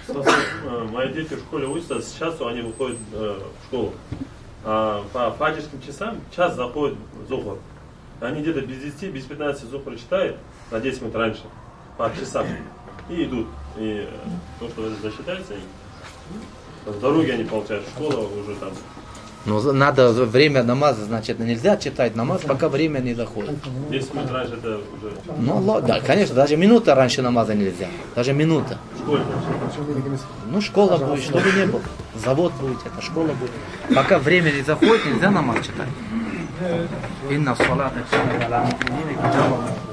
Мои дети в школе учатся, с часу они выходят в школу. А по фаджрским часам час заходит зухр. Они где-то без 10, без 15 зухр читают, на 10 минут раньше, по часам, и идут. И то, что это засчитается, и в дороге они получают школа уже там. Ну, надо время намаза, значит, нельзя читать намаз, пока время не доходит. 10 минут раньше это уже... Ну, да, конечно, даже минута раньше намаза нельзя. Даже минута. В школе, значит. Ну, школа будет, что бы ни было. Завод будет, это школа будет. Пока время не заходит, нельзя намаз читать. Инна салата